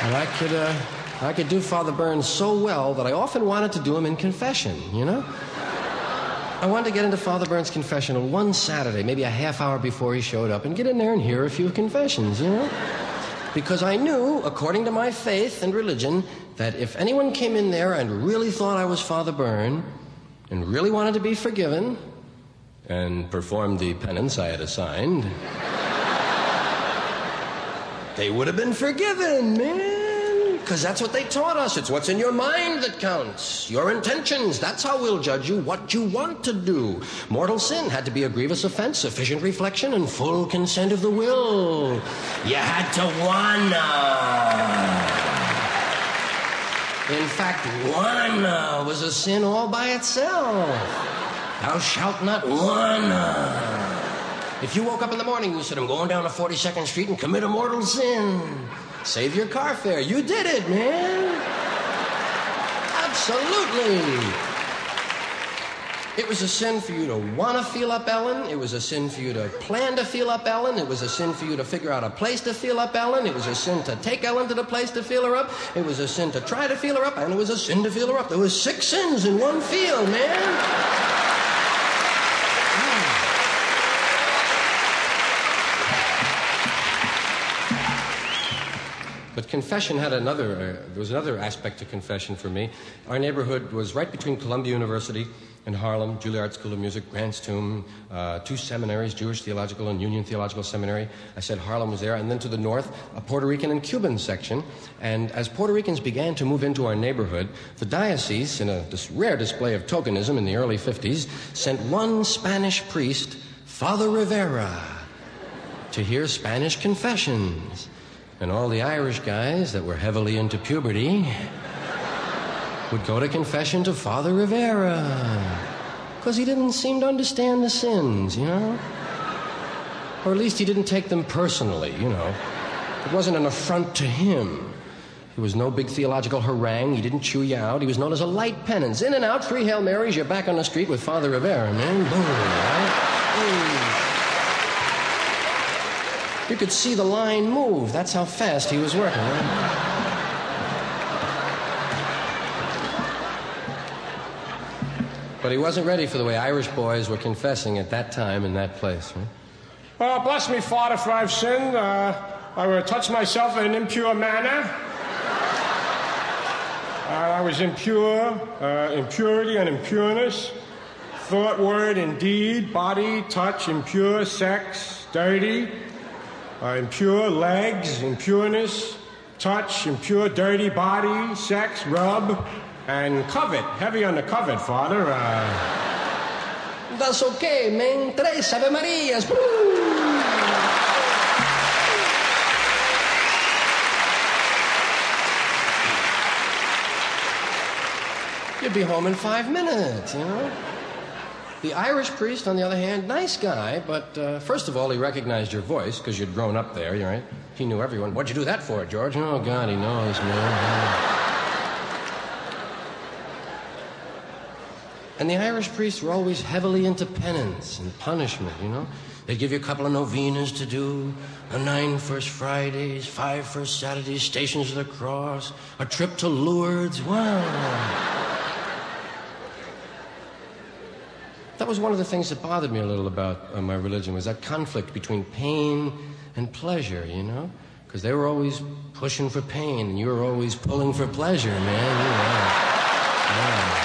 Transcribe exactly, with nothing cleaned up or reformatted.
And I could, uh, I could do Father Burns so well that I often wanted to do him in confession, you know? I wanted to get into Father Burns' confessional one Saturday, maybe a half hour before he showed up, and get in there and hear a few confessions, you know? Because I knew, according to my faith and religion, that if anyone came in there and really thought I was Father Byrne, and really wanted to be forgiven, and performed the penance I had assigned, they would have been forgiven, man. Because that's what they taught us. It's what's in your mind that counts. Your intentions. That's how we'll judge you, what you want to do. Mortal sin had to be a grievous offense, sufficient reflection, and full consent of the will. You had to wanna. In fact, wanna was a sin all by itself. Thou shalt not wanna. If you woke up in the morning and you said, I'm going down to forty-second Street and commit a mortal sin, save your car fare. You did it, man. Absolutely. It was a sin for you to want to feel up Ellen. It was a sin for you to plan to feel up Ellen. It was a sin for you to figure out a place to feel up Ellen. It was a sin to take Ellen to the place to feel her up. It was a sin to try to feel her up. And it was a sin to feel her up. There was six sins in one feel, man. But confession had another, uh, there was another aspect to confession for me. Our neighborhood was right between Columbia University and Harlem, Juilliard School of Music, Grant's Tomb, uh, two seminaries, Jewish Theological and Union Theological Seminary. I said Harlem was there. And then to the north, a Puerto Rican and Cuban section. And as Puerto Ricans began to move into our neighborhood, the diocese, in a this rare display of tokenism in the early fifties, sent one Spanish priest, Father Rivera, to hear Spanish confessions. And all the Irish guys that were heavily into puberty would go to confession to Father Rivera. Because he didn't seem to understand the sins, you know? Or at least he didn't take them personally, you know? It wasn't an affront to him. He was no big theological harangue. He didn't chew you out. He was known as a light penance. In and out, three Hail Marys, you're back on the street with Father Rivera, man. Boom, right? Boom. You could see the line move. That's how fast he was working. Right? But he wasn't ready for the way Irish boys were confessing at that time in that place. Right? Oh, bless me, Father, if I've sinned. Uh, I will touch myself in an impure manner. Uh, I was impure, uh, impurity and impureness. Thought, word, and deed, body, touch, impure, sex, dirty. Uh, impure legs, impureness, touch, impure, dirty body, sex, rub, and covet. Heavy on the covet, Father. Uh... That's okay, man. Tres Ave Marias. You'd be home in five minutes, you know? The Irish priest, on the other hand, nice guy, but uh, first of all, he recognized your voice because you'd grown up there, right? He knew everyone. What'd you do that for, George? Oh, God, he knows, man. And the Irish priests were always heavily into penance and punishment, you know? They'd give you a couple of novenas to do, a nine First Fridays, five First Saturdays, Stations of the Cross, a trip to Lourdes. Wow. That was one of the things that bothered me a little about uh, my religion, was that conflict between pain and pleasure, you know? Because they were always pushing for pain, and you were always pulling for pleasure, man. You know? Yeah.